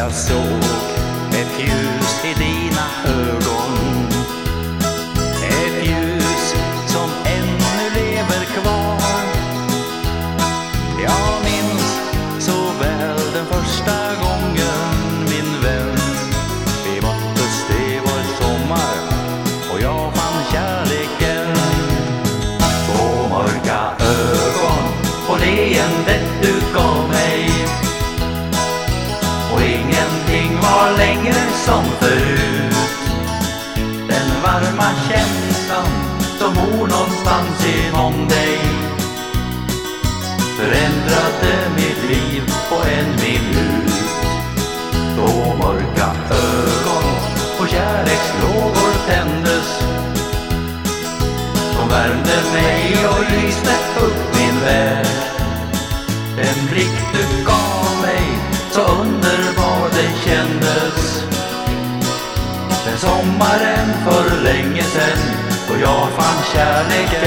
jag såg ett ljus i dina ögon. Ett ljus som ännu lever kvar. Jag minns så väl den första gången, min vän. Vi möttes, det var sommar och jag fann kärleken. Två mörka ögon och leendet du gav mig. Och ingenting var längre som förut. Den varma känslan som bor någonstans inom dig förändrade mitt liv på en minut. Två mörka ögon och kärlekslågor tändes, som värmde mig och lyste upp min värld. Den blick du gav mig, så underbar det kändes. Den sommaren för länge sedan, då jag fann kärleken.